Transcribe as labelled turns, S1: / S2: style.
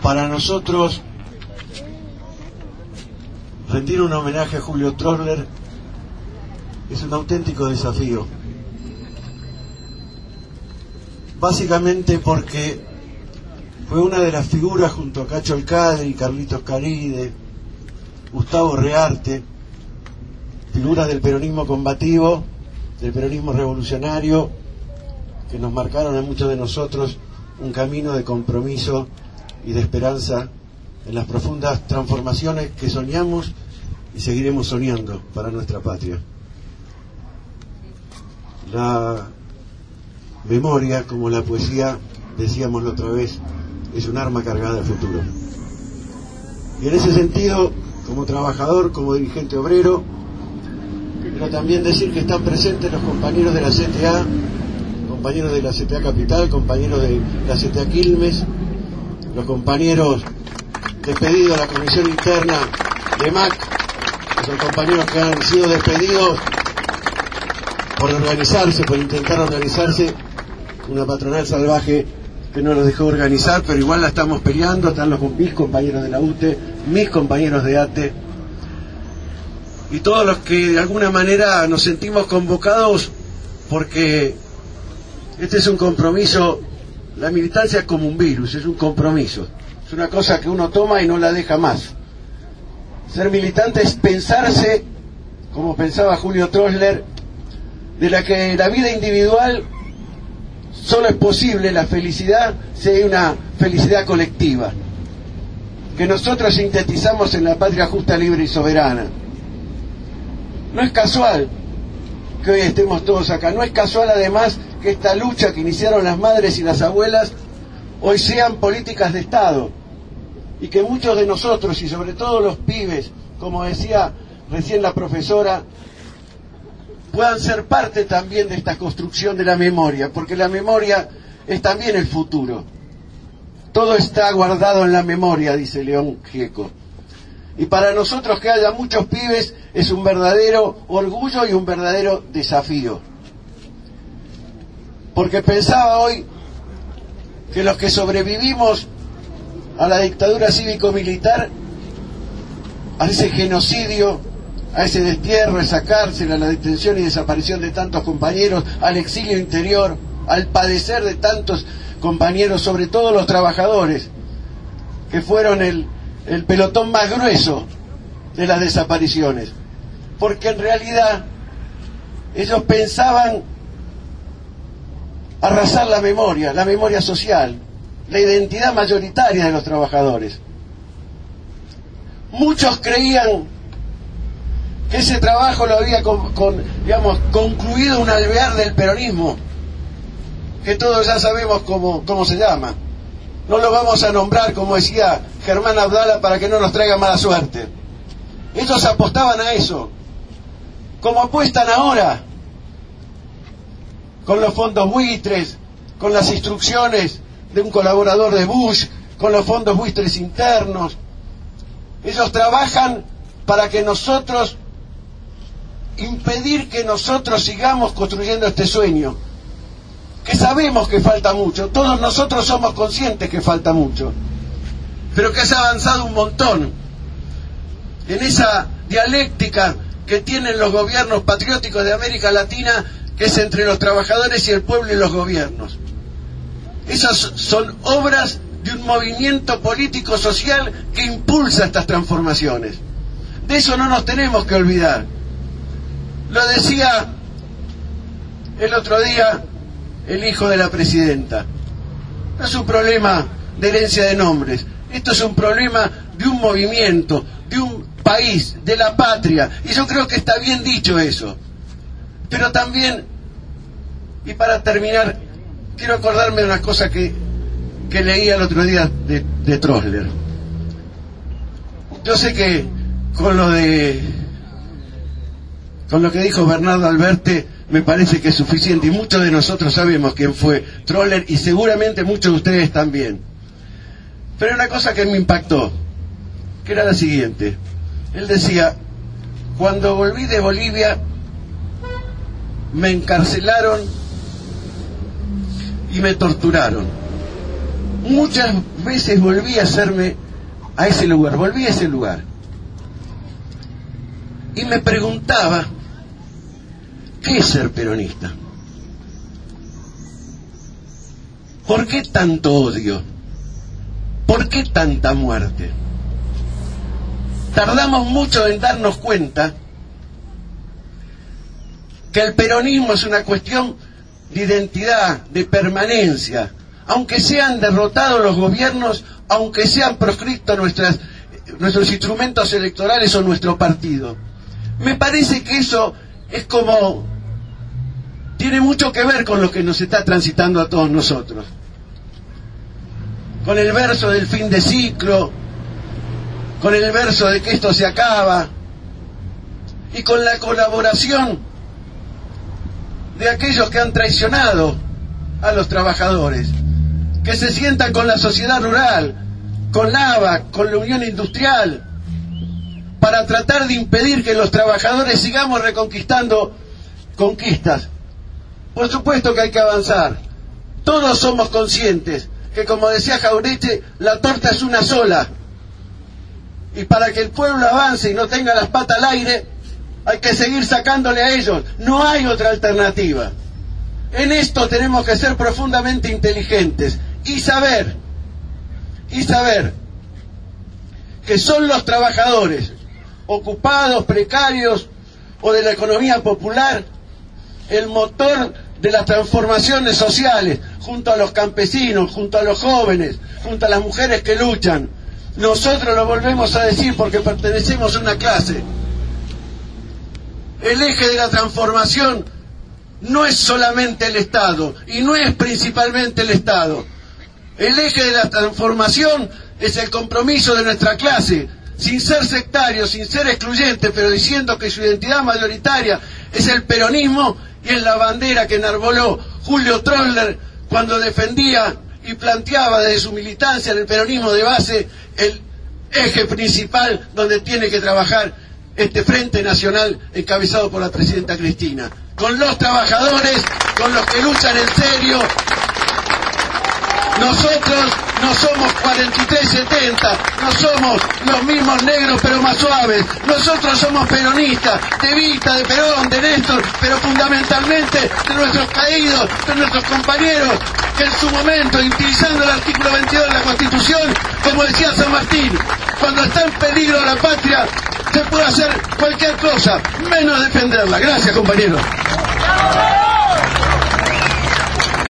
S1: Para nosotros, rendir un homenaje a Julio Troessler es un auténtico desafío. Básicamente porque fue una de las figuras, junto a Cacho Alcadri, Carlitos Caride, Gustavo Rearte, figuras del peronismo combativo, del peronismo revolucionario, que nos marcaron a muchos de nosotros un camino de compromiso y de esperanza en las profundas transformaciones que soñamos y seguiremos soñando para nuestra patria. La memoria, como la poesía, decíamos la otra vez, es un arma cargada de futuro. Y en ese sentido, como trabajador, como dirigente obrero, quiero también decir que están presentes los compañeros de la CTA, compañeros de la CTA Capital, compañeros de la CTA Quilmes, los compañeros despedidos de la Comisión Interna de MAC, que son compañeros que han sido despedidos por organizarse, por intentar organizarse, una patronal salvaje que no nos dejó organizar, pero igual la estamos peleando. Están mis compañeros de la UTE, mis compañeros de ATE, y todos los que de alguna manera nos sentimos convocados, porque este es un compromiso. La militancia es como un virus, es un compromiso, es una cosa que uno toma y no la deja más. Ser militante es pensarse, como pensaba Julio Troessler, de la que la vida individual solo es posible la felicidad si hay una felicidad colectiva, que nosotros sintetizamos en la patria justa, libre y soberana. No es casual que hoy estemos todos acá, no es casual además que esta lucha que iniciaron las madres y las abuelas hoy sean políticas de Estado, y que muchos de nosotros, y sobre todo los pibes, como decía recién la profesora, puedan ser parte también de esta construcción de la memoria, porque la memoria es también el futuro. Todo está guardado en la memoria, dice León Gieco. Y para nosotros que haya muchos pibes es un verdadero orgullo y un verdadero desafío. Porque pensaba hoy que los que sobrevivimos a la dictadura cívico-militar, a ese genocidio, a ese destierro, a esa cárcel, a la detención y desaparición de tantos compañeros, al exilio interior, al padecer de tantos compañeros, sobre todo los trabajadores, que fueron el pelotón más grueso de las desapariciones, porque en realidad ellos pensaban arrasar la memoria social, la identidad mayoritaria de los trabajadores. Muchos creían que ese trabajo lo había concluido un alvear del peronismo, que todos ya sabemos cómo se llama. No lo vamos a nombrar, como decía Germán Abdala, para que no nos traiga mala suerte. Ellos apostaban a eso, como apuestan ahora, con los fondos buitres, con las instrucciones de un colaborador de Bush, con los fondos buitres internos. Ellos trabajan para que nosotros, impedir que nosotros sigamos construyendo este sueño, que sabemos que falta mucho, todos nosotros somos conscientes que falta mucho, pero que se ha avanzado un montón en esa dialéctica que tienen los gobiernos patrióticos de América Latina, que es entre los trabajadores y el pueblo y los gobiernos. Esas son obras de un movimiento político social que impulsa estas transformaciones. De eso no nos tenemos que olvidar. Lo decía el otro día el hijo de la presidenta. No es un problema de herencia de nombres. Esto es un problema de un movimiento, de un país, de la patria. Y yo creo que está bien dicho eso. Pero también, y para terminar, quiero acordarme de una cosa que leí el otro día de Troessler. Yo sé que con lo que dijo Bernardo Alberti me parece que es suficiente, y muchos de nosotros sabemos quién fue Troessler, y seguramente muchos de ustedes también. Pero una cosa que me impactó, que era la siguiente. Él decía: cuando volví de Bolivia me encarcelaron y me torturaron. muchas veces volví a ese lugar. Y me preguntaba, ¿qué es ser peronista? ¿Por qué tanto odio? ¿Por qué tanta muerte? Tardamos mucho en darnos cuenta que el peronismo es una cuestión de identidad, de permanencia. Aunque sean derrotados los gobiernos, aunque sean proscritos nuestros instrumentos electorales o nuestro partido. Me parece que eso es tiene mucho que ver con lo que nos está transitando a todos nosotros. Con el verso del fin de ciclo, con el verso de que esto se acaba, y con la colaboración de aquellos que han traicionado a los trabajadores, que se sientan con la sociedad rural, con la ABAC, con la Unión Industrial, para tratar de impedir que los trabajadores sigamos reconquistando conquistas. Por supuesto que hay que avanzar. Todos somos conscientes que, como decía Jauretche, la torta es una sola. Y para que el pueblo avance y no tenga las patas al aire, hay que seguir sacándole a ellos. No hay otra alternativa. En esto tenemos que ser profundamente inteligentes y saber que son los trabajadores, ocupados, precarios o de la economía popular, el motor de las transformaciones sociales, junto a los campesinos, junto a los jóvenes, junto a las mujeres que luchan. Nosotros lo volvemos a decir porque pertenecemos a una clase. El eje de la transformación no es solamente el Estado, y no es principalmente el Estado. El eje de la transformación es el compromiso de nuestra clase, sin ser sectario, sin ser excluyente, pero diciendo que su identidad mayoritaria es el peronismo y es la bandera que enarboló Julio Troller cuando defendía y planteaba desde su militancia en el peronismo de base el eje principal donde tiene que trabajar este Frente Nacional encabezado por la presidenta Cristina. Con los trabajadores, con los que luchan en serio. Nosotros no somos 4370, no somos los mismos negros pero más suaves. Nosotros somos peronistas, de Vita, de Perón, de Néstor, pero fundamentalmente de nuestros caídos, de nuestros compañeros que en su momento, utilizando el artículo 22 de la Constitución, como decía San Martín, cuando está en peligro la patria, se puede hacer cualquier cosa, menos defenderla. Gracias, compañeros.